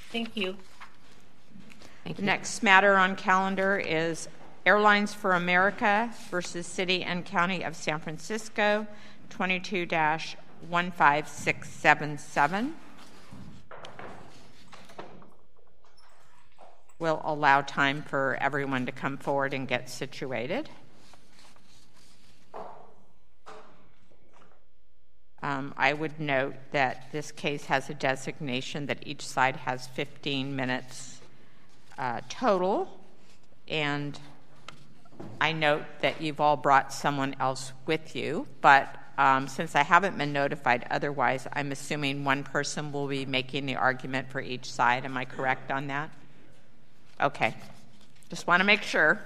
Thank you. The next matter on calendar is Airlines for America versus City and County of San Francisco, 22-15677. We'll allow time for everyone to come forward and get situated. I would note that this case has a designation that each side has 15 minutes total, and I note that you've all brought someone else with you, but since I haven't been notified otherwise, I'm assuming one person will be making the argument for each side. Am I correct on that? Okay. Just want to make sure.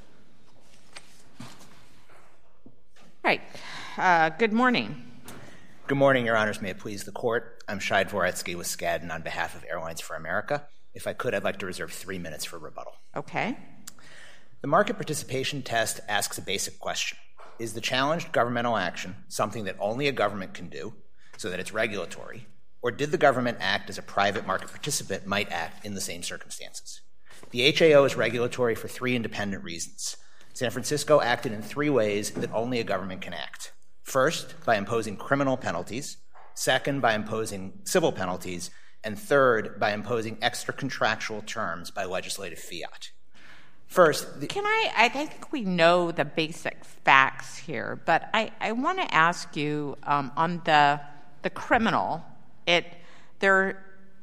Right. Good morning. Good morning, Your Honors. May it please the Court. I'm Shai Dvoretsky with Skadden on behalf of Airlines for America. If I could, I'd like to reserve 3 minutes for rebuttal. Okay. The market participation test asks a basic question. Is the challenged governmental action something that only a government can do so that it's regulatory, or did the government act as a private market participant might act in the same circumstances? The HAO is regulatory for 3 independent reasons. San Francisco acted in 3 ways that only a government can act. First, by imposing criminal penalties. Second, by imposing civil penalties. And third, by imposing extra-contractual terms by legislative fiat. First, I think we know the basic facts here, but I want to ask you on the criminal. There's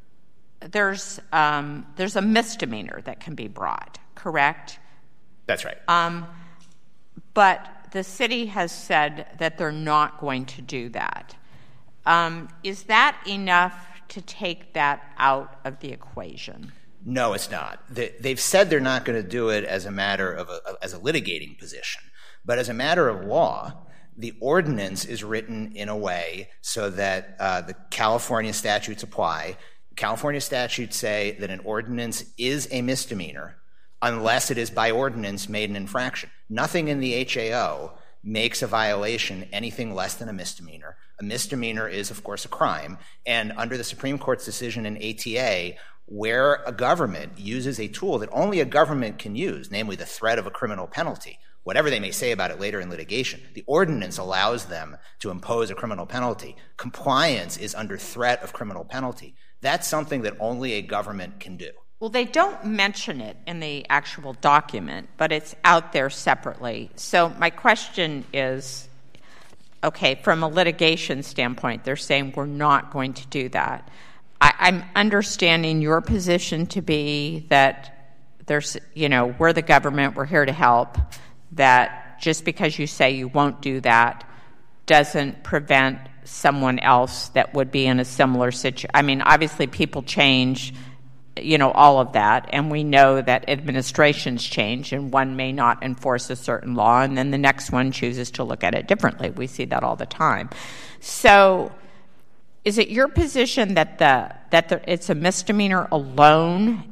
a misdemeanor that can be brought, correct? That's right. But the city has said that they're not going to do that. Is that enough to take that out of the equation? No, it's not. They've said they're not going to do it as a matter of as a litigating position. But as a matter of law, the ordinance is written in a way so that the California statutes apply. California statutes say that an ordinance is a misdemeanor unless it is by ordinance made an infraction. Nothing in the HAO makes a violation anything less than a misdemeanor. A misdemeanor is, of course, a crime. And under the Supreme Court's decision in ATA, where a government uses a tool that only a government can use, namely the threat of a criminal penalty, whatever they may say about it later in litigation, the ordinance allows them to impose a criminal penalty. Compliance is under threat of criminal penalty. That's something that only a government can do. Well, they don't mention it in the actual document, but it's out there separately. So my question is, okay, from a litigation standpoint, they're saying we're not going to do that. I'm understanding your position to be that there's, we're the government, we're here to help, that just because you say you won't do that doesn't prevent someone else that would be in a similar situation. I mean, obviously people change, all of that, and we know that administrations change, and one may not enforce a certain law, and then the next one chooses to look at it differently. We see that all the time. So is it your position that it's a misdemeanor alone?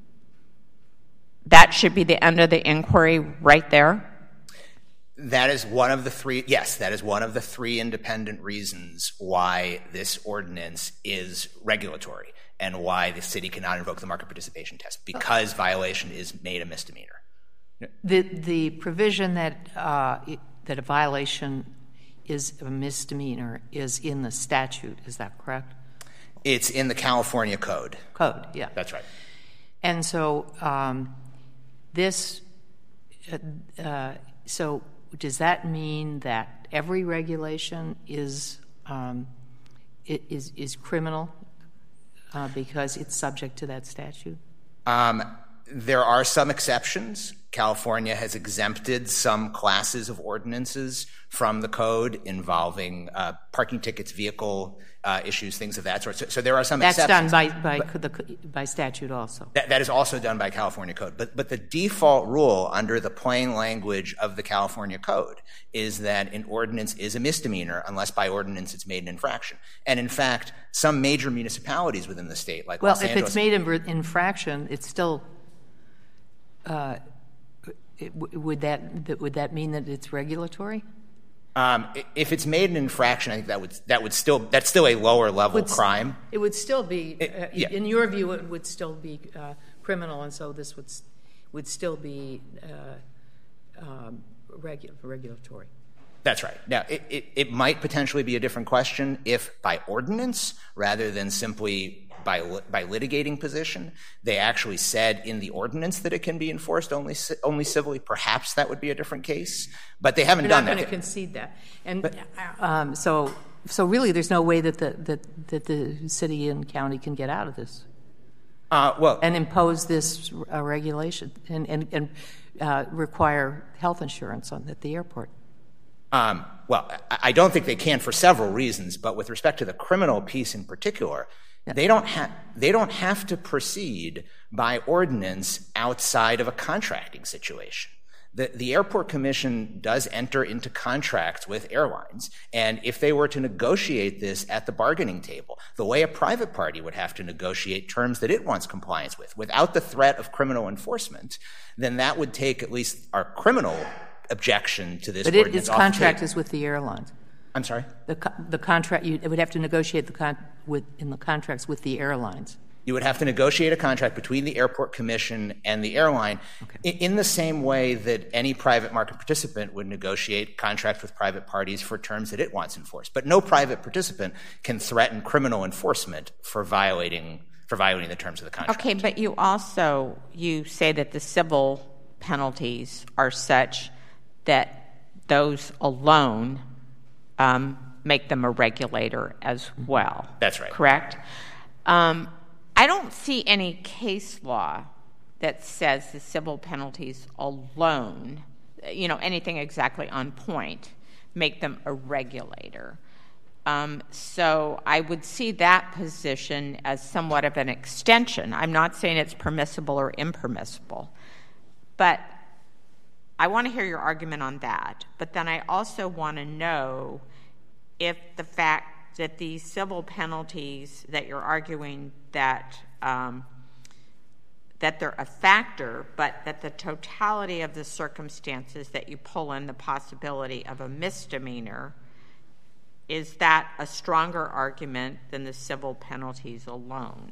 That should be the end of the inquiry right there? That is one of the 3, yes, that is one of the 3 independent reasons why this ordinance is regulatory and why the city cannot invoke the market participation test, because violation is made a misdemeanor. The provision that a violation is a misdemeanor is in the statute, is that correct? It's in the California Code. Code, yeah. That's right. So does that mean that every regulation is criminal because it's subject to that statute? There are some exceptions. California has exempted some classes of ordinances from the code involving parking tickets, vehicle issues, things of that sort. So there are some exceptions. That's done by statute also. That is also done by California Code. But the default rule under the plain language of the California Code is that an ordinance is a misdemeanor unless by ordinance it's made an infraction. And in fact, some major municipalities within the state, like Los Angeles— Well, if it's made an infraction, it's still would that mean that it's regulatory? If it's made an infraction, I think that's still a lower level crime. It would still be, in your view, it would still be criminal, and so this would still be regulatory. That's right. Now, it might potentially be a different question if by ordinance rather than simply by litigating position, they actually said in the ordinance that it can be enforced only civilly. Perhaps that would be a different case, but they haven't done that. You're not going to concede that. And so really there's no way that the city and county can get out of this and impose this regulation and require health insurance at the airport. Well, I don't think they can for several reasons, but with respect to the criminal piece in particular, they don't have to proceed by ordinance outside of a contracting situation. The Airport Commission does enter into contracts with airlines, and if they were to negotiate this at the bargaining table, the way a private party would have to negotiate terms that it wants compliance with, without the threat of criminal enforcement, then that would take at least our criminal objection to this ordinance. But its contract is with the airlines. I'm sorry? The contract, it would have to negotiate in the contracts with the airlines. You would have to negotiate a contract between the Airport Commission and the airline in the same way that any private market participant would negotiate contracts with private parties for terms that it wants enforced. But no private participant can threaten criminal enforcement for violating the terms of the contract. Okay, but you say that the civil penalties are such that those alone make them a regulator as well. That's right. Correct? I don't see any case law that says the civil penalties alone, anything exactly on point, make them a regulator. So I would see that position as somewhat of an extension. I'm not saying it's permissible or impermissible, but I want to hear your argument on that. But then I also want to know if the fact that these civil penalties that you're arguing that they're a factor, but that the totality of the circumstances that you pull in the possibility of a misdemeanor, is that a stronger argument than the civil penalties alone?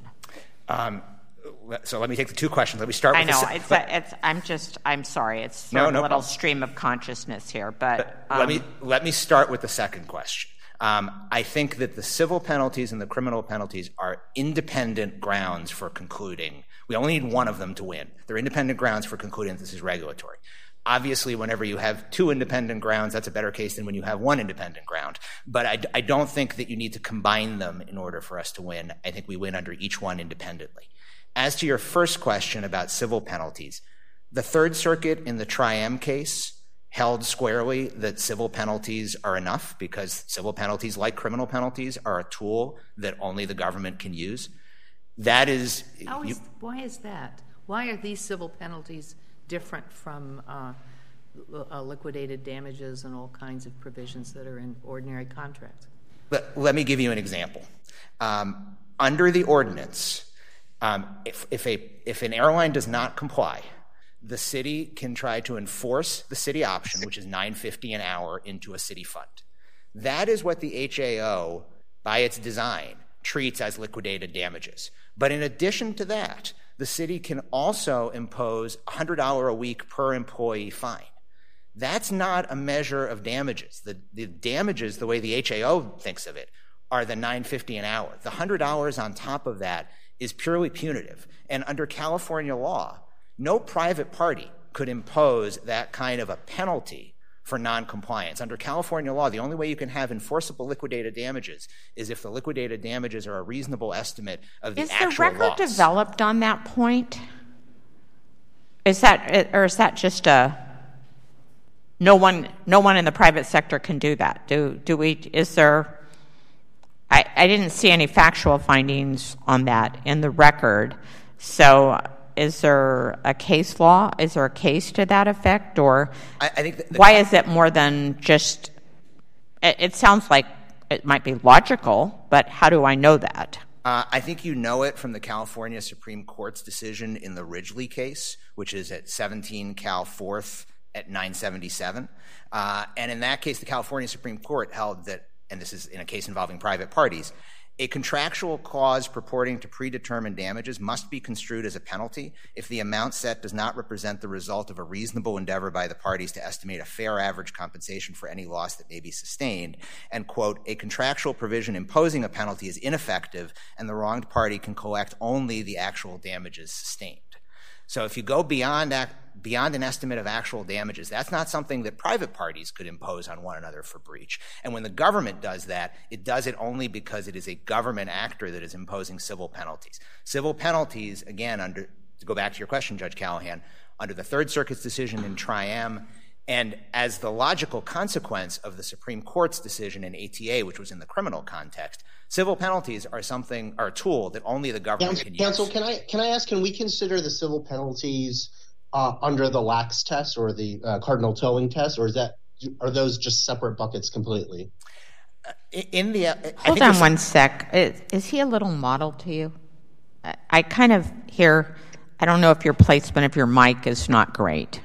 So let me take the two questions. Let me start with I'm sorry. It's sort of a little stream of consciousness here, but let me start with the second question. I think that the civil penalties and the criminal penalties are independent grounds for concluding. We only need one of them to win. They're independent grounds for concluding that this is regulatory. Obviously, whenever you have two independent grounds, that's a better case than when you have one independent ground. But I don't think that you need to combine them in order for us to win. I think we win under each one independently. As to your first question about civil penalties, the Third Circuit in the Tri-M case held squarely that civil penalties are enough because civil penalties, like criminal penalties, are a tool that only the government can use. That is... Why is that? Why are these civil penalties different from liquidated damages and all kinds of provisions that are in ordinary contracts? Let me give you an example. Under the ordinance, if an airline does not comply, the city can try to enforce the city option, which is $9.50 an hour, into a city fund. That is what the HAO, by its design, treats as liquidated damages. But in addition to that, the city can also impose a $100 a week per employee fine. That's not a measure of damages. The damages, the way the HAO thinks of it, are the $9.50 an hour. The $100 on top of that is purely punitive. And under California law, no private party could impose that kind of a penalty for noncompliance. Under California law, the only way you can have enforceable liquidated damages is if the liquidated damages are a reasonable estimate of the actual loss. Is the record developed on that point? Is that just no one in the private sector can do that? I didn't see any factual findings on that in the record. So is there a case law? Is there a case to that effect? Or I think why is it more than just – it sounds like it might be logical, but how do I know that? I think you know it from the California Supreme Court's decision in the Ridgely case, which is at 17 Cal 4th, at 977. And in that case, the California Supreme Court held that, and this is in a case involving private parties, a contractual clause purporting to predetermine damages must be construed as a penalty if the amount set does not represent the result of a reasonable endeavor by the parties to estimate a fair average compensation for any loss that may be sustained. And, quote, a contractual provision imposing a penalty is ineffective and the wronged party can collect only the actual damages sustained. So if you go beyond an estimate of actual damages, that's not something that private parties could impose on one another for breach. And when the government does that, it does it only because it is a government actor that is imposing civil penalties. Civil penalties, again, to go back to your question, Judge Callahan, under the Third Circuit's decision in Tri-M, and as the logical consequence of the Supreme Court's decision in ATA, which was in the criminal context, civil penalties are a tool that only the government can use. Counsel, can I ask, can we consider the civil penalties under the lax test or the cardinal towing test, or are those just separate buckets completely? Hold on one sec. Is he a little model to you? I kind of hear, I don't know if your placement of your mic is not great.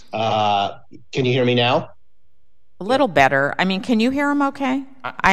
Can you hear me now? A little better. I mean, can you hear him okay?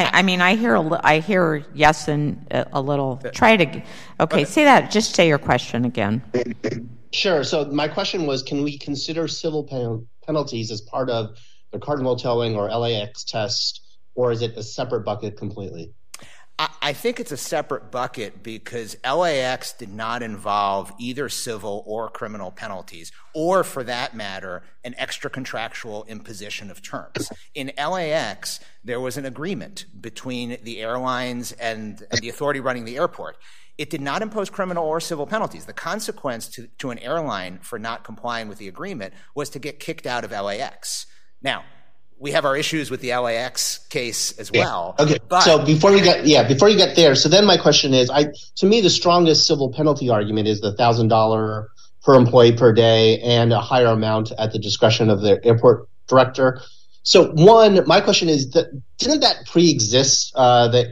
I hear yes and a little. Try to. Okay, say that. Just say your question again. Sure. So my question was, can we consider civil penalties as part of the cardinal towing or LAX test, or is it a separate bucket completely? I think it's a separate bucket because LAX did not involve either civil or criminal penalties, or for that matter, an extra contractual imposition of terms. In LAX, there was an agreement between the airlines and the authority running the airport. It did not impose criminal or civil penalties. The consequence to an airline for not complying with the agreement was to get kicked out of LAX. Now, we have our issues with the LAX case as well. Okay. So before you get there, so then my question is, to me, the strongest civil penalty argument is the $1,000 per employee per day and a higher amount at the discretion of the airport director. So my question is, didn't that pre-exist the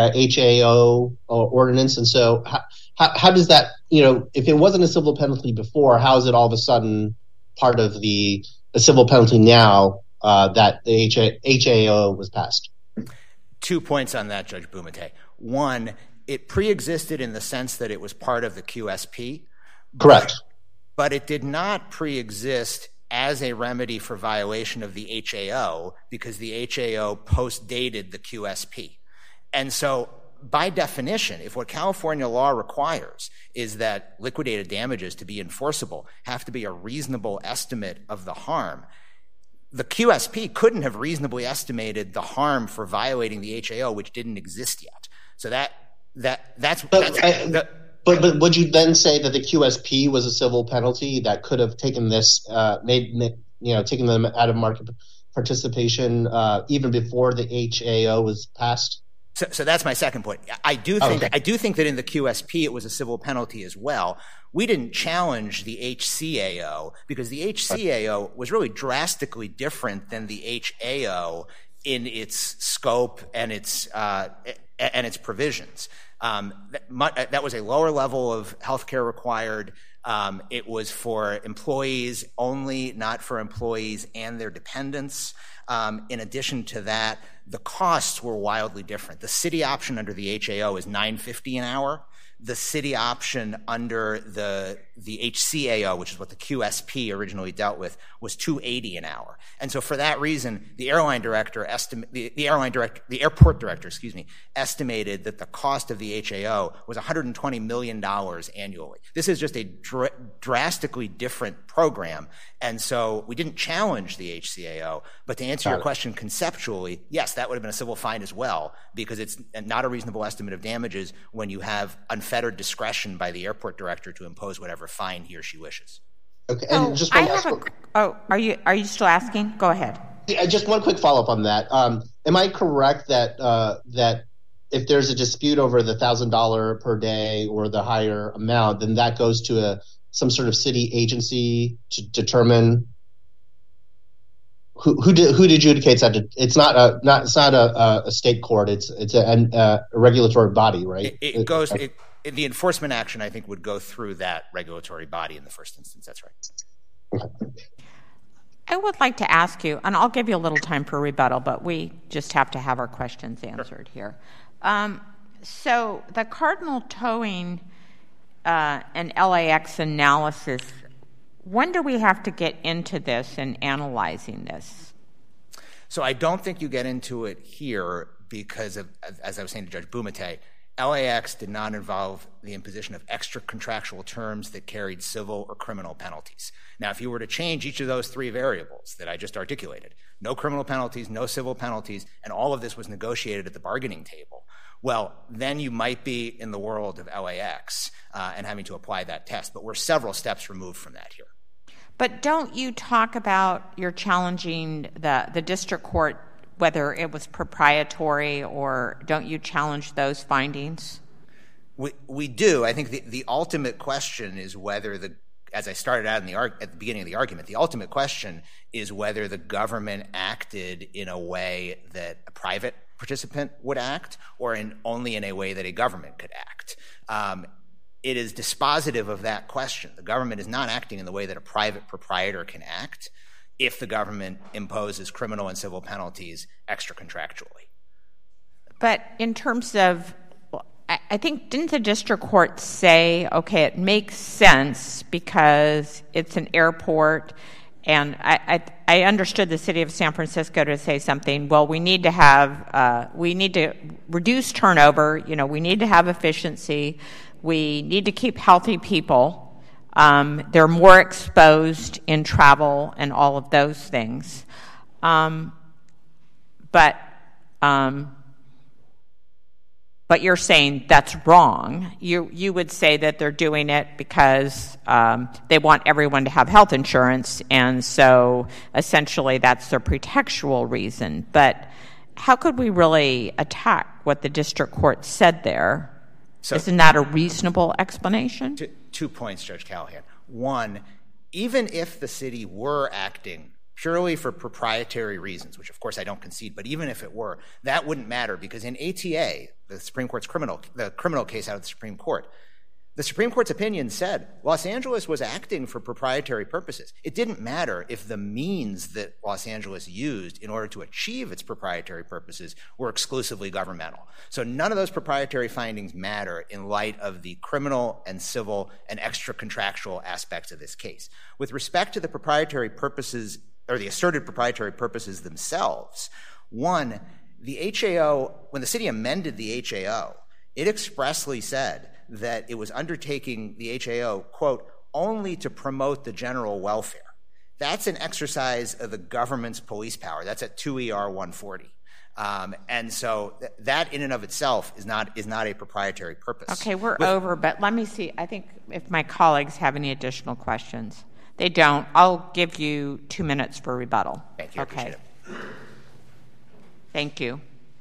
HAO ordinance? And so how does that, if it wasn't a civil penalty before, how is it all of a sudden part of the civil penalty now that the HAO was passed? 2 points on that, Judge Bumate. One, it pre-existed in the sense that it was part of the QSP. Correct. But it did not pre-exist as a remedy for violation of the HAO because the HAO post-dated the QSP. And so by definition, if what California law requires is that liquidated damages to be enforceable have to be a reasonable estimate of the harm, the QSP couldn't have reasonably estimated the harm for violating the HAO, which didn't exist yet. So But would you then say that the QSP was a civil penalty that could have taken this, taken them out of market participation even before the HAO was passed? So that's my second point. I do think that in the QSP it was a civil penalty as well. We didn't challenge the HCAO because the HCAO was really drastically different than the HAO in its scope and its provisions. That was a lower level of healthcare required. It was for employees only, not for employees and their dependents. In addition to that, the costs were wildly different. The city option under the HAO is $9.50 an hour. The city option under the HCAO, which is what the QSP originally dealt with, was $2.80 an hour. And so for that reason, the airport director, estimated that the cost of the HAO was $120 million annually. This is just a drastically different program. And so we didn't challenge the HCAO, but to answer your question conceptually, yes, that would have been a civil fine as well, because it's not a reasonable estimate of damages when you have unfettered discretion by the airport director to impose whatever fine he or she wishes. Okay. And just one are you still asking? Go ahead. Just one quick follow-up on that. Am I correct that if there's a dispute over the $1,000 per day or the higher amount, then that goes to some sort of city agency to determine who adjudicates that? It's not a state court. It's a regulatory body, right? The enforcement action, I think, would go through that regulatory body in the first instance. That's right. I would like to ask you, and I'll give you a little time for rebuttal, but we just have to have our questions answered here. So the Cardinal towing and LAX analysis, when do we have to get into this and analyzing this? So I don't think you get into it here because of, as I was saying to Judge Bumate, LAX did not involve the imposition of extra contractual terms that carried civil or criminal penalties. Now, if you were to change each of those three variables that I just articulated, no criminal penalties, no civil penalties, and all of this was negotiated at the bargaining table, well, then you might be in the world of LAX and having to apply that test. But we're several steps removed from that here. But don't you talk about you're challenging the district court, whether it was proprietary, or don't you challenge those findings? We do. I think the ultimate question is whether as I started out at the beginning of the argument, the ultimate question is whether the government acted in a way that a private participant would act, or only in a way that a government could act. It is dispositive of that question. The government is not acting in the way that a private proprietor can act if the government imposes criminal and civil penalties extra contractually. But in terms of, I think, didn't the district court say, okay, it makes sense because it's an airport, and I understood the city of San Francisco to say something, well, we need to reduce turnover, we need to have efficiency, we need to keep healthy people. They're more exposed in travel and all of those things. But you're saying that's wrong. You would say that they're doing it because they want everyone to have health insurance, and so essentially that's their pretextual reason. But how could we really attack what the district court said there? So, isn't that a reasonable explanation? 2 points, Judge Callahan. One, even if the city were acting purely for proprietary reasons, which of course I don't concede, but even if it were, that wouldn't matter because in ATA, the Supreme Court's criminal case out of the Supreme Court, the Supreme Court's opinion said Los Angeles was acting for proprietary purposes. It didn't matter if the means that Los Angeles used in order to achieve its proprietary purposes were exclusively governmental. So none of those proprietary findings matter in light of the criminal and civil and extra contractual aspects of this case. With respect to the proprietary purposes, or the asserted proprietary purposes themselves, one, the HAO, when the city amended the HAO, it expressly said that it was undertaking the HAO, quote, only to promote the general welfare. That's an exercise of the government's police power. That's at 2 ER 140. And so that in and of itself is not a proprietary purpose. Okay, we're over, but let me see. I think if my colleagues have any additional questions. They don't. I'll give you 2 minutes for rebuttal. Thank you. Okay. Appreciate it. Thank you.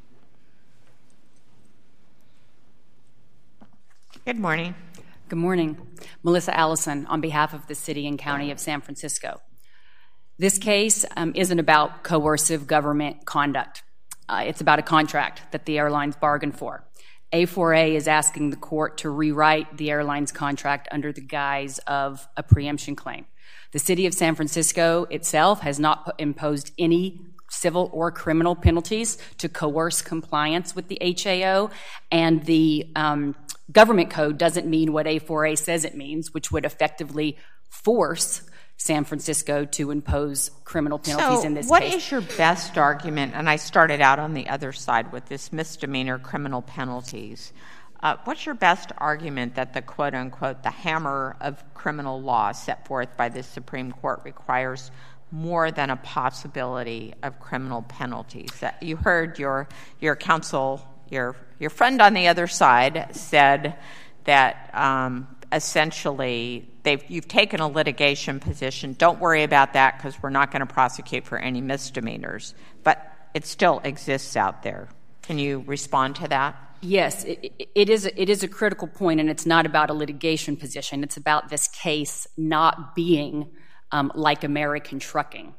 Good morning. Good morning. Melissa Allison on behalf of the City and County of San Francisco. This case isn't about coercive government conduct. It's about a contract that the airlines bargained for. A4A is asking the court to rewrite the airline's contract under the guise of a preemption claim. The City of San Francisco itself has not imposed any civil or criminal penalties to coerce compliance with the HAO, and the government code doesn't mean what A4A says it means, which would effectively force San Francisco to impose criminal penalties in this case. So what is your best argument, and I started out on the other side with this misdemeanor criminal penalties, what's your best argument that the quote-unquote the hammer of criminal law set forth by the Supreme Court requires more than a possibility of criminal penalties? You heard your counsel, your friend on the other side said that essentially you've taken a litigation position. Don't worry about that because we're not going to prosecute for any misdemeanors. But it still exists out there. Can you respond to that? Yes, it is a critical point, and it's not about a litigation position. It's about this case not being like American trucking.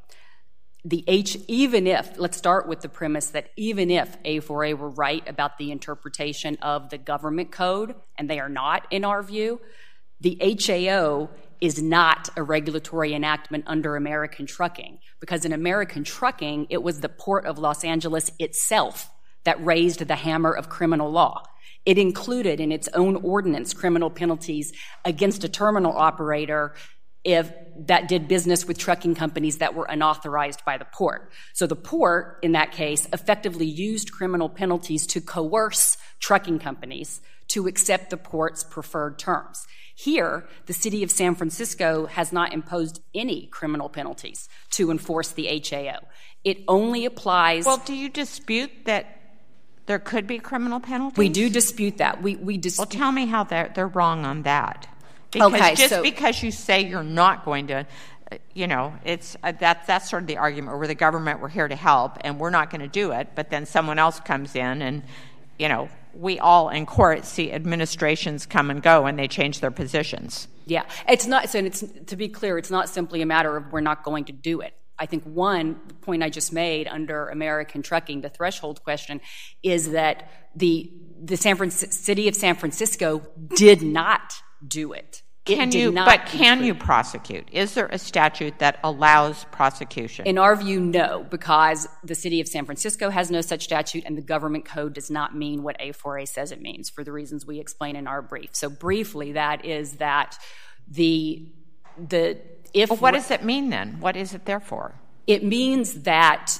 Let's start with the premise that even if A4A were right about the interpretation of the government code, and they are not in our view, the HAO is not a regulatory enactment under American Trucking, because in American Trucking, it was the Port of Los Angeles itself that raised the hammer of criminal law. It included in its own ordinance criminal penalties against a terminal operator if that did business with trucking companies that were unauthorized by the port. So the port, in that case, effectively used criminal penalties to coerce trucking companies to accept the port's preferred terms. Here, the city of San Francisco has not imposed any criminal penalties to enforce the HAO. It only applies... Well, do you dispute that there could be criminal penalties? We do dispute that. Well, tell me how they're wrong on that. Because because you say you're not going to, it's that's sort of the argument where the government, we're here to help and we're not going to do it, but then someone else comes in and, we all in court see administrations come and go and they change their positions. Yeah, it's not. So to be clear, it's not simply a matter of we're not going to do it. I think the point I just made under American Trucking, the threshold question, is that the city of San Francisco did not do it. Can you prosecute? Is there a statute that allows prosecution? In our view, no, because the city of San Francisco has no such statute and the government code does not mean what A4A says it means for the reasons we explain in our brief. So briefly, that is that what does it mean then? What is it there for? It means that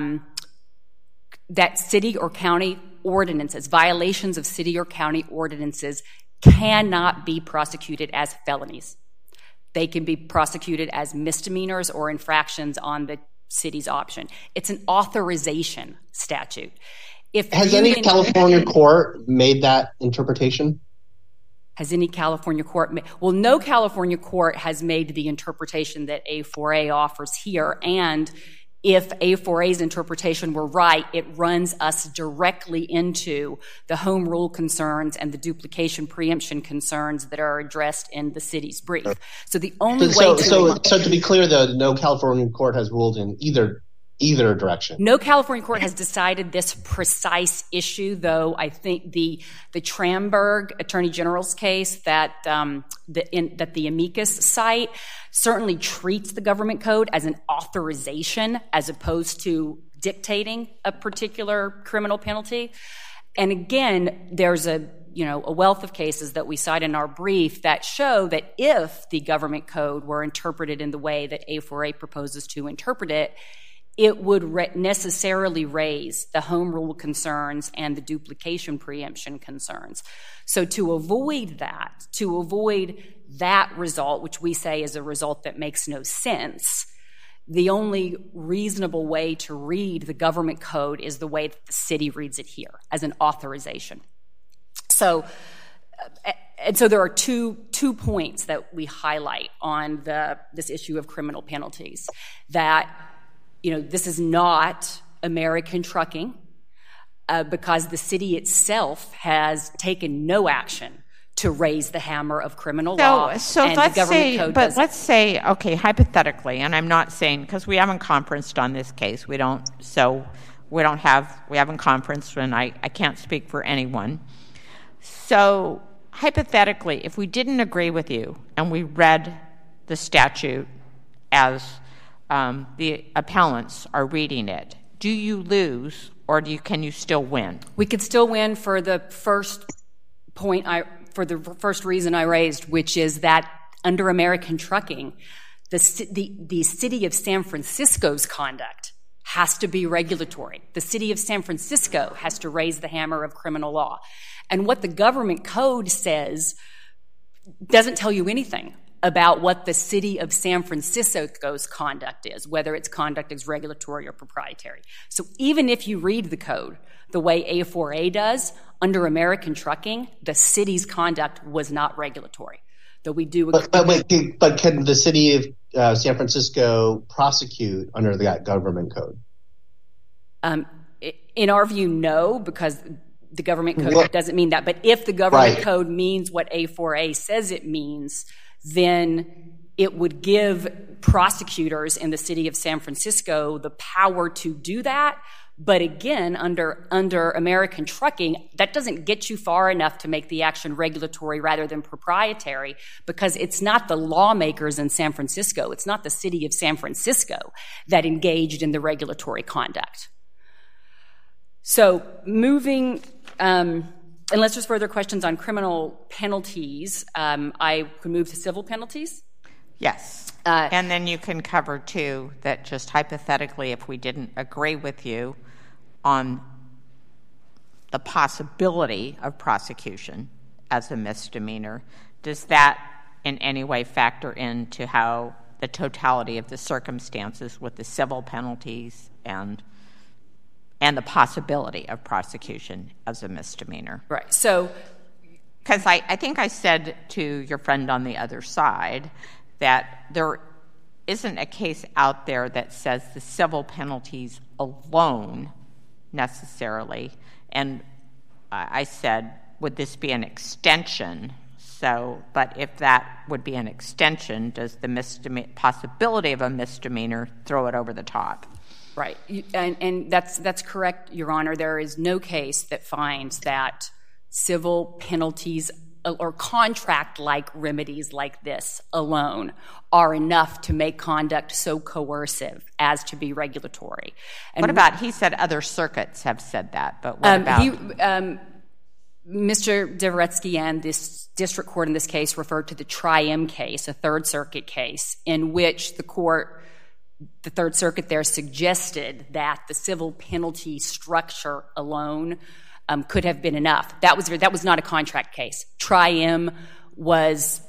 that city or county ordinances, violations of city or county ordinances, cannot be prosecuted as felonies. They can be prosecuted as misdemeanors or infractions on the city's option. It's an authorization statute. Has any California court made that interpretation? Has any California court well, no California court has made the interpretation that A4A offers here, and if A4A's interpretation were right, it runs us directly into the home rule concerns and the duplication preemption concerns that are addressed in the city's brief. So the only way So to be clear, though, no California court has ruled in either direction. No California court has decided this precise issue, though I think the Tramberg Attorney General's case that the amicus cite certainly treats the government code as an authorization as opposed to dictating a particular criminal penalty. And again, there's a wealth of cases that we cite in our brief that show that if the government code were interpreted in the way that A4A proposes to interpret it, it would necessarily raise the home rule concerns and the duplication preemption concerns. So to avoid that result, which we say is a result that makes no sense, the only reasonable way to read the government code is the way that the city reads it here, as an authorization. So there are two points that we highlight on this issue of criminal penalties. That this is not American Trucking because the city itself has taken no action to raise the hammer of criminal law. So let's say, okay, hypothetically, and I'm not saying, because we haven't conferenced on this case, we haven't conferenced, and I can't speak for anyone. So hypothetically, if we didn't agree with you and we read the statute as the appellants are reading it, do you lose or can you still win? We could still win for the first first reason I raised, which is that under American Trucking, the city of San Francisco's conduct has to be regulatory. The city of San Francisco has to raise the hammer of criminal law. And what the government code says doesn't tell you anything about what the city of San Francisco's conduct is, whether its conduct is regulatory or proprietary. So even if you read the code the way A4A does, under American Trucking, the city's conduct was not regulatory. Though we do. But can the city of San Francisco prosecute under that government code? In our view, no, because the government code doesn't mean that. But if the government code means what A4A says it means, then it would give prosecutors in the city of San Francisco the power to do that, But again, under American trucking, that doesn't get you far enough to make the action regulatory rather than proprietary, because it's not the lawmakers in San Francisco, it's not the city of San Francisco that engaged in the regulatory conduct. So moving, unless there's further questions on criminal penalties, I could move to civil penalties. Yes. And then you can cover, too, that just hypothetically, if we didn't agree with you on the possibility of prosecution as a misdemeanor, does that in any way factor into how the totality of the circumstances with the civil penalties and the possibility of prosecution as a misdemeanor? Right. So, because I think I said to your friend on the other side that there isn't a case out there that says the civil penalties alone necessarily. And I said, would this be an extension? So, but if that would be an extension, does the possibility of a misdemeanor throw it over the top? Right. And that's correct, Your Honor. There is no case that finds that civil penalties or contract-like remedies like this alone are enough to make conduct so coercive as to be regulatory. And what about, he said other circuits have said that, but what about? Mr. Dvoretsky and this district court in this case referred to the Tri-M case, a Third Circuit case, in which the Third Circuit there suggested that the civil penalty structure alone could have been enough. That was not a contract case. Tri-M was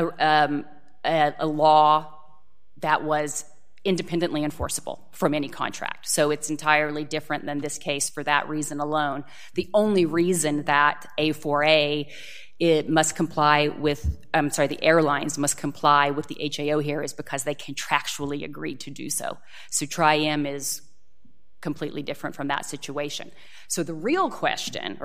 a law that was independently enforceable from any contract. So it's entirely different than this case for that reason alone. The only reason that A4A must comply with, the airlines must comply with the HAO here is because they contractually agreed to do so. So Tri-M is completely different from that situation. So the real question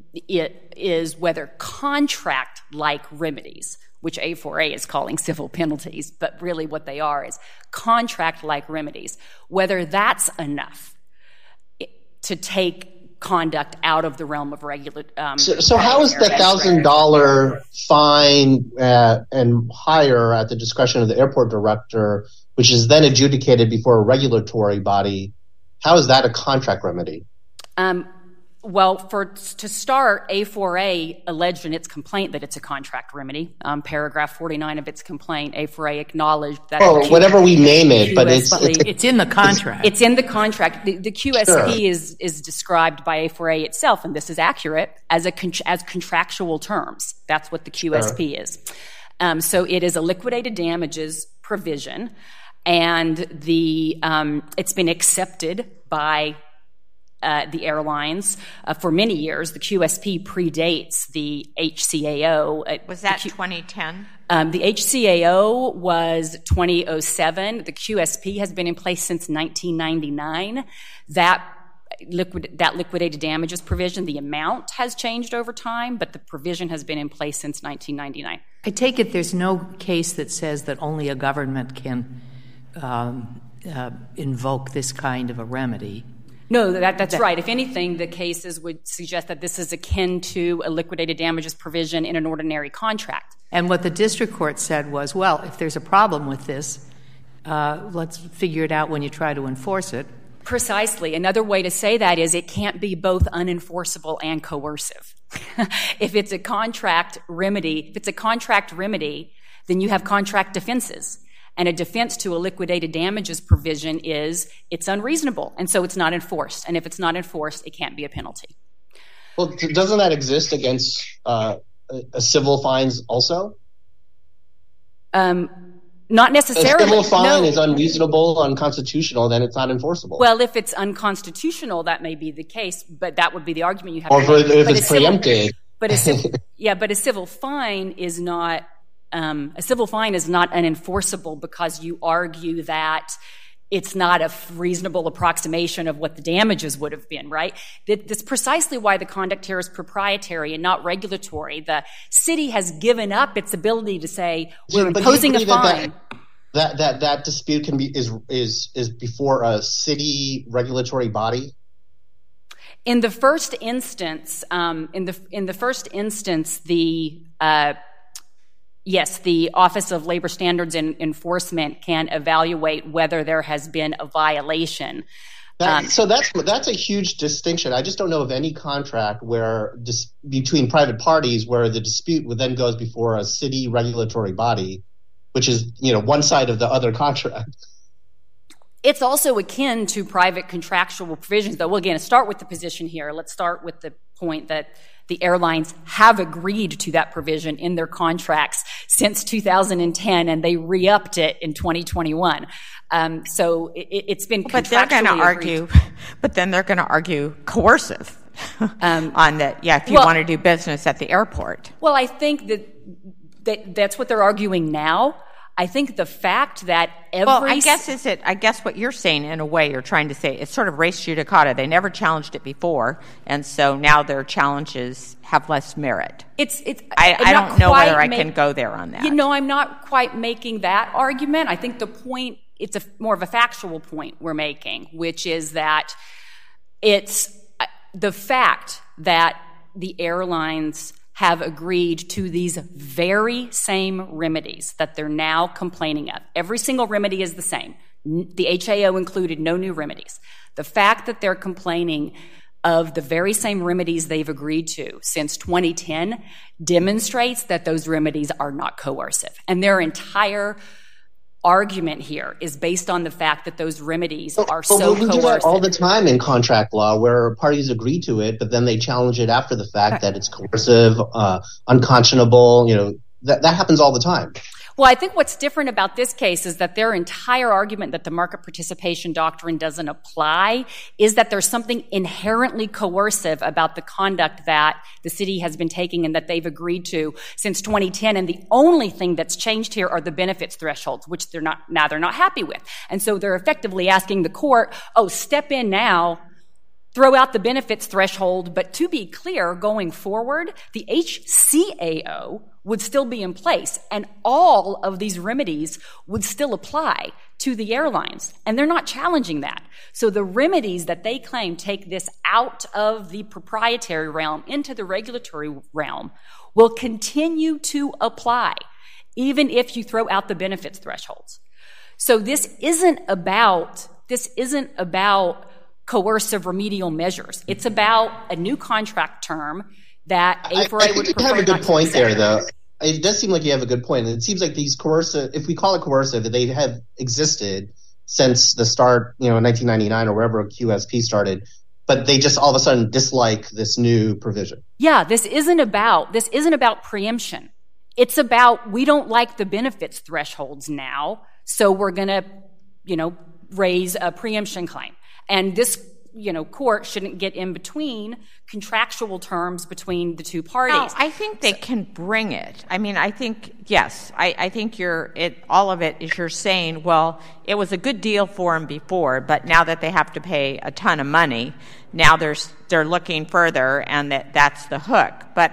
is whether contract-like remedies, which A4A is calling civil penalties, but really what they are is contract-like remedies, whether that's enough to take conduct out of the realm of regular. So how is the $1,000 fine and higher at the discretion of the airport director, which is then adjudicated before a regulatory body, how is that a contract remedy? Well, to start, A4A alleged in its complaint that it's a contract remedy. Paragraph 49 of its complaint, A4A acknowledged that. Oh, whatever we name it, but it's in the contract. It's in the contract. The QSP is described by A4A itself, and this is accurate, as contractual terms. That's what the QSP is. So it is a liquidated damages provision, and it's been accepted by the airlines for many years. The QSP predates the HCAO. Was that 2010? The HCAO was 2007. The QSP has been in place since 1999. That liquidated damages provision, the amount has changed over time, but the provision has been in place since 1999. I take it there's no case that says that only a government can invoke this kind of a remedy. No, that's right. If anything, the cases would suggest that this is akin to a liquidated damages provision in an ordinary contract. And what the district court said was, well, if there's a problem with this, let's figure it out when you try to enforce it. Precisely. Another way to say that is it can't be both unenforceable and coercive. If it's a contract remedy, then you have contract defenses. And a defense to a liquidated damages provision is it's unreasonable, and so it's not enforced. And if it's not enforced, it can't be a penalty. Well, doesn't that exist against civil fines also? Not necessarily. If a civil fine is unreasonable, unconstitutional, then it's not enforceable. Well, if it's unconstitutional, that may be the case, but that would be the argument you have. Or if it's preempted. But a civil fine is not. A civil fine is not unenforceable because you argue that it's not a reasonable approximation of what the damages would have been, right? That's precisely why the conduct here is proprietary and not regulatory. The city has given up its ability to say we're imposing a fine. That dispute is before a city regulatory body? In the first instance, yes, the Office of Labor Standards and Enforcement can evaluate whether there has been a violation. So that's a huge distinction. I just don't know of any contract where between private parties where the dispute then goes before a city regulatory body, which is one side of the other contract. It's also akin to private contractual provisions, though. We're going to start with the position here. Let's start with the point that the airlines have agreed to that provision in their contracts since 2010, and they re-upped it in 2021. So it's been contractually agreed. But then they're going to argue coercive on that. Yeah, if you want to do business at the airport. Well, I think that's what they're arguing now. I think the fact that I guess what you're saying in a way you're trying to say it's sort of res judicata. They never challenged it before, and so now their challenges have less merit. I don't know whether I can go there on that. I'm not quite making that argument. I think the point, it's more of a factual point we're making, which is that it's the fact that the airlines have agreed to these very same remedies that they're now complaining of. Every single remedy is the same. The HAO included no new remedies. The fact that they're complaining of the very same remedies they've agreed to since 2010 demonstrates that those remedies are not coercive. And their entire argument here is based on the fact that those remedies are so coercive. We do that all the time in contract law where parties agree to it, but then they challenge it after the fact that it's coercive, unconscionable. That happens all the time. Well, I think what's different about this case is that their entire argument that the market participation doctrine doesn't apply is that there's something inherently coercive about the conduct that the city has been taking and that they've agreed to since 2010. And the only thing that's changed here are the benefits thresholds, which they're not happy with. And so they're effectively asking the court, step in now, throw out the benefits threshold. But to be clear, going forward, the HCAO would still be in place, and all of these remedies would still apply to the airlines, and they're not challenging that. So the remedies that they claim take this out of the proprietary realm into the regulatory realm will continue to apply, even if you throw out the benefits thresholds. So this isn't about coercive remedial measures. It's about a new contract term that A4A would prefer not to. You have a good point there, though. It does seem like you have a good point. It seems like these coercive, if we call it coercive, that they have existed since the start, in 1999 or wherever QSP started, but they just all of a sudden dislike this new provision. Yeah, this isn't about preemption. It's about we don't like the benefits thresholds now, so we're going to, raise a preemption claim. And this court shouldn't get in between contractual terms between the two parties. No, I think they can bring it. I mean, I think, yes, I think all of it is you're saying, well, it was a good deal for them before, but now that they have to pay a ton of money, now they're looking further, and that's the hook. But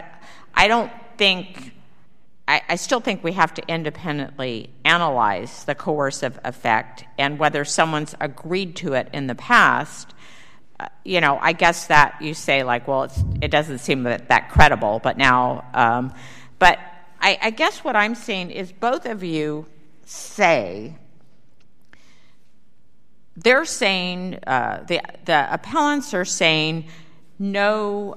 I still think we have to independently analyze the coercive effect and whether someone's agreed to it in the past. I guess that you say it doesn't seem that credible, but now, but I guess what I'm saying is both of you say, they're saying, the appellants are saying no,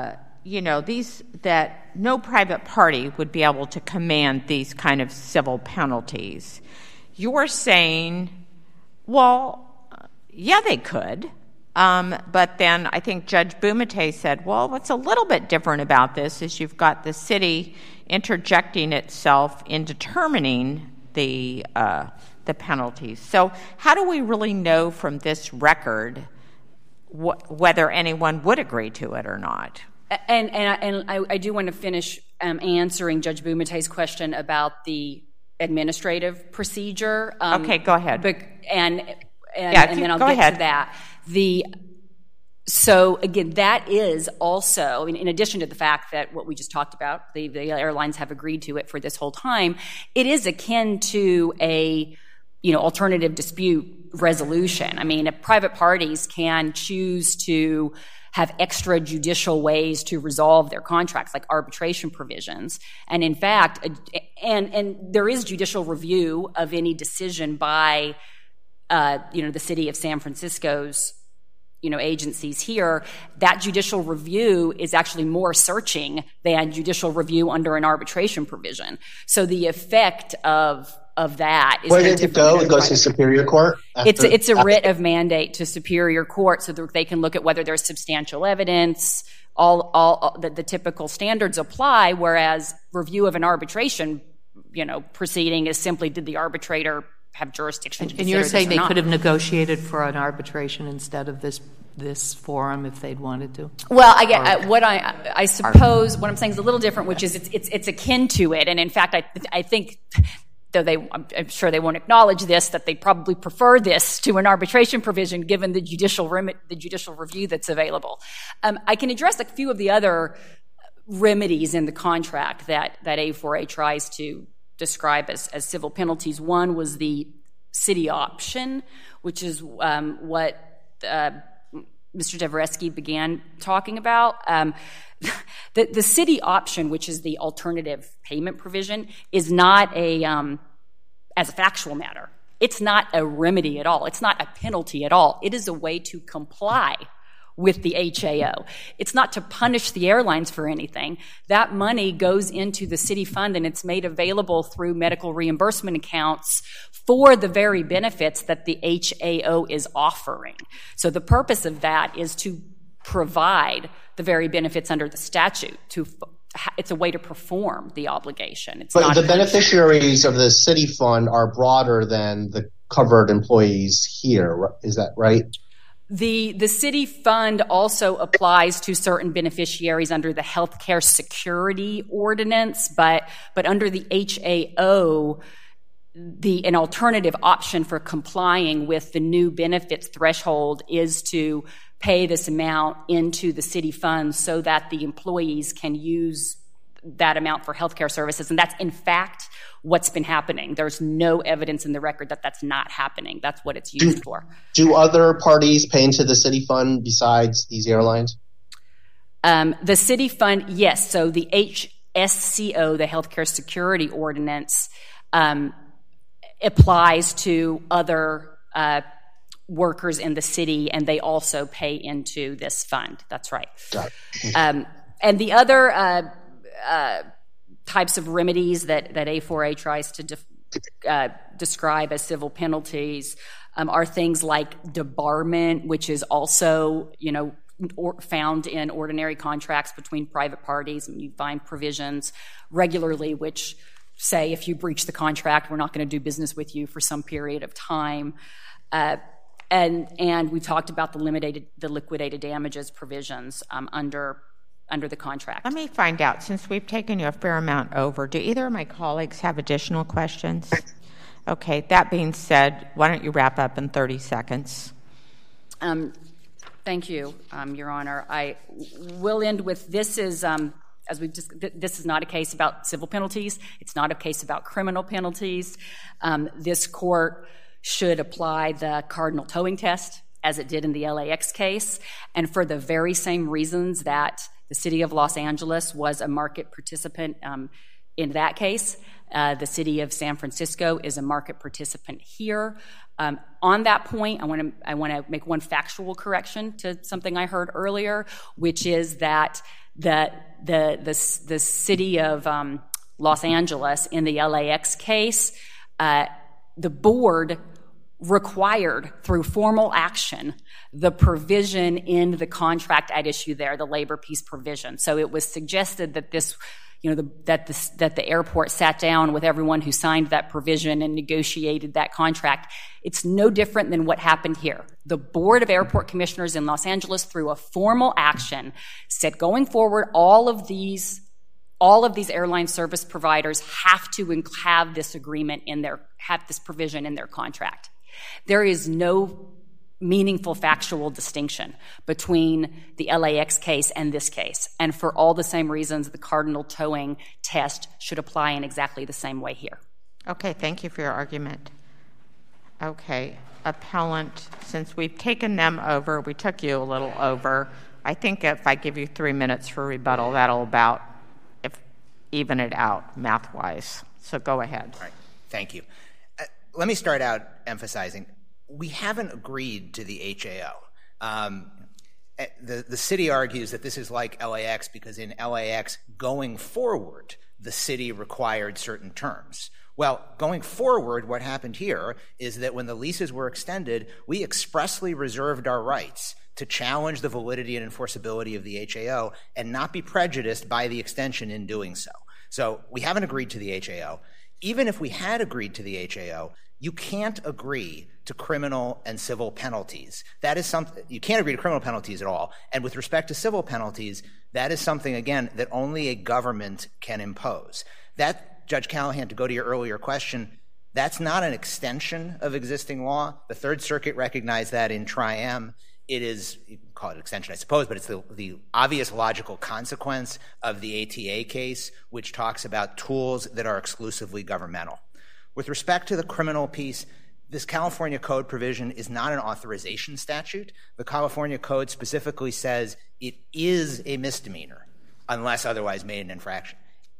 that no private party would be able to command these kind of civil penalties. You're saying, well, yeah, they could. But then I think Judge Bumate said, well, what's a little bit different about this is you've got the city interjecting itself in determining the penalties. So how do we really know from this record whether anyone would agree to it or not? And I do want to finish answering Judge Bumate's question about the administrative procedure. Okay, go ahead. And then I'll get to that. So again, that is also, in addition to the fact that what we just talked about, the airlines have agreed to it for this whole time, it is akin to a alternative dispute resolution. I mean, private parties can choose to have extrajudicial ways to resolve their contracts, like arbitration provisions. And in fact, and there is judicial review of any decision by, the city of San Francisco's, agencies here. That judicial review is actually more searching than judicial review under an arbitration provision. So the effect of that is where does it go? It goes to Superior Court? It's a writ of mandate to Superior Court so that they can look at whether there's substantial evidence. All the typical standards apply, whereas review of an arbitration, proceeding is simply, did the arbitrator have jurisdiction to consider this or not? And you're saying they could have negotiated for an arbitration instead of this forum if they'd wanted to? Well, I suppose what I'm saying is a little different, which is it's akin to it. And in fact, I think, though I'm sure they won't acknowledge this, that they probably prefer this to an arbitration provision given the judicial review that's available. I can address a few of the other remedies in the contract that A4A tries to describe as civil penalties. One was the city option, which is what Mr. Dvoretsky began talking about. The city option, which is the alternative payment provision, is not as a factual matter, it's not a remedy at all. It's not a penalty at all. It is a way to comply with the HAO. It's not to punish the airlines for anything. That money goes into the city fund and it's made available through medical reimbursement accounts for the very benefits that the HAO is offering. So the purpose of that is to provide the very benefits under the statute. It's a way to perform the obligation. But the beneficiaries of the city fund are broader than the covered employees here. Is that right? The city fund also applies to certain beneficiaries under the healthcare security ordinance, but under the HAO, an alternative option for complying with the new benefits threshold is to pay this amount into the city fund so that the employees can use that amount for healthcare services. And that's, in fact, what's been happening. There's no evidence in the record that that's not happening. That's what it's used for. Do other parties pay into the city fund besides these airlines? The city fund, yes. So the HSCO, the Healthcare Security Ordinance, applies to other workers in the city, and they also pay into this fund. That's right. Got it. And the other types of remedies that A4A tries to describe as civil penalties are things like debarment, which is also, found in ordinary contracts between private parties, and you find provisions regularly which say if you breach the contract, we're not going to do business with you for some period of time. And we talked about the liquidated damages provisions under the contract. Let me find out, since we've taken you a fair amount over, do either of my colleagues have additional questions? Okay, that being said, why don't you wrap up in 30 seconds? Thank you, Your Honor. I will end with this is, this is not a case about civil penalties. It's not a case about criminal penalties. This court should apply the cardinal towing test as it did in the LAX case, and for the very same reasons that the city of Los Angeles was a market participant in that case. The city of San Francisco is a market participant here. On that point, I want to make one factual correction to something I heard earlier, which is that the city of Los Angeles in the LAX case, the board required through formal action the provision in the contract at issue there, the labor peace provision. So it was suggested that that the airport sat down with everyone who signed that provision and negotiated that contract. It's no different than what happened here. The Board of Airport Commissioners in Los Angeles, through a formal action, said going forward, all of these airline service providers have to have this agreement have this provision in their contract. There is no meaningful factual distinction between the LAX case and this case. And for all the same reasons, the cardinal towing test should apply in exactly the same way here. Okay, thank you for your argument. Okay, appellant, since we've taken them over, we took you a little over, I think if I give you 3 minutes for rebuttal, that'll about even it out math-wise. So go ahead. All right. Thank you. Let me start out emphasizing we haven't agreed to the HAO. The city argues that this is like LAX because in LAX, going forward, the city required certain terms. Well, going forward, what happened here is that when the leases were extended, we expressly reserved our rights to challenge the validity and enforceability of the HAO and not be prejudiced by the extension in doing so. So we haven't agreed to the HAO. Even if we had agreed to the HAO, you can't agree to criminal and civil penalties. That is something you can't agree to criminal penalties at all. And with respect to civil penalties, that is something, again, that only a government can impose. That, Judge Callahan, to go to your earlier question, that's not an extension of existing law. The Third Circuit recognized that in Tri-M. It is, you can call it extension, I suppose, but it's the obvious logical consequence of the ATA case, which talks about tools that are exclusively governmental. With respect to the criminal piece, this California Code provision is not an authorization statute. The California Code specifically says it is a misdemeanor unless otherwise made an infraction.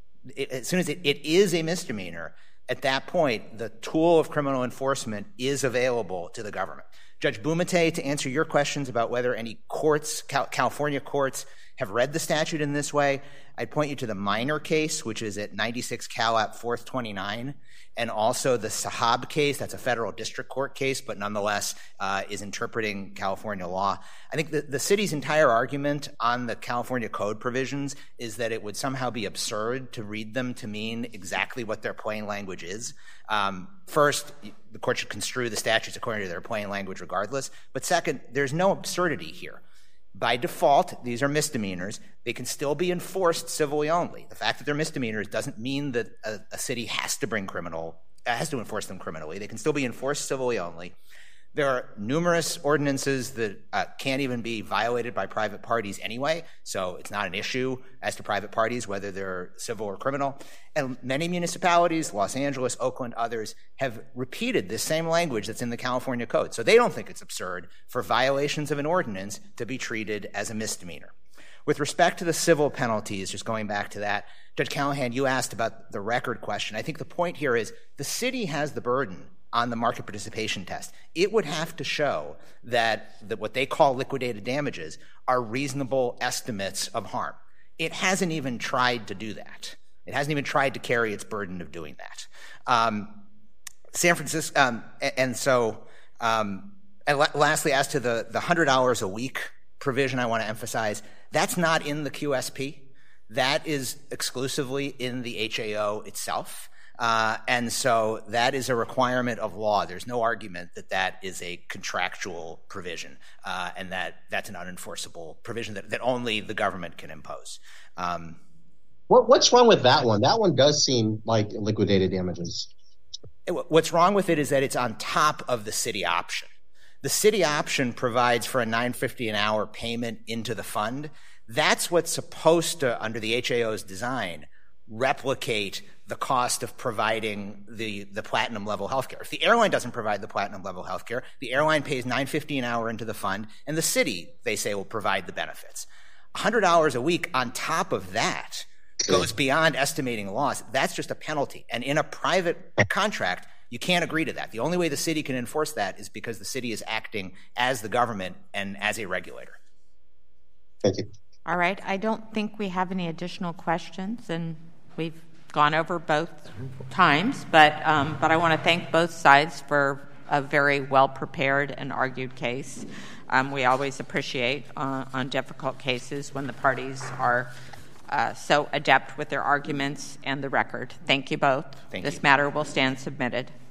As soon as it is a misdemeanor, at that point, the tool of criminal enforcement is available to the government. Judge Bumate, to answer your questions about whether any courts, California courts, have read the statute in this way, I'd point you to the Minor case, which is at 96 Cal App 4th 29, and also the Sahab case. That's a federal district court case, but nonetheless is interpreting California law. I think the city's entire argument on the California Code provisions is that it would somehow be absurd to read them to mean exactly what their plain language is. First, the court should construe the statutes according to their plain language regardless. But second, there's no absurdity here. By default, these are misdemeanors. They can still be enforced civilly only. The fact that they're misdemeanors doesn't mean that a city has to enforce them criminally. They can still be enforced civilly only. There are numerous ordinances that can't even be violated by private parties anyway, so it's not an issue as to private parties, whether they're civil or criminal. And many municipalities, Los Angeles, Oakland, others, have repeated this same language that's in the California Code. So they don't think it's absurd for violations of an ordinance to be treated as a misdemeanor. With respect to the civil penalties, just going back to that, Judge Callahan, you asked about the record question. I think the point here is the city has the burden on the market participation test. It would have to show that what they call liquidated damages are reasonable estimates of harm. It hasn't even tried to do that. It hasn't even tried to carry its burden of doing that. San Francisco, and lastly, as to the $100 a week provision, I want to emphasize, that's not in the QSP. That is exclusively in the HAO itself. And so that is a requirement of law. There's no argument that that is a contractual provision and that's an unenforceable provision that only the government can impose. What's wrong with that one? That one does seem like liquidated damages. What's wrong with it is that it's on top of the city option. The city option provides for a $9.50 an hour payment into the fund. That's what's supposed to, under the HAO's design, replicate the cost of providing the platinum level healthcare. If the airline doesn't provide the platinum level healthcare, the airline pays $9.50 an hour into the fund, and the city, they say, will provide the benefits. $100 a week on top of that goes beyond estimating loss. That's just a penalty. And in a private contract, you can't agree to that. The only way the city can enforce that is because the city is acting as the government and as a regulator. Thank you. All right. I don't think we have any additional questions, and we've gone over both times, but I want to thank both sides for a very well-prepared and argued case. We always appreciate on difficult cases when the parties are so adept with their arguments and the record. Thank you both. Thank you. This matter will stand submitted.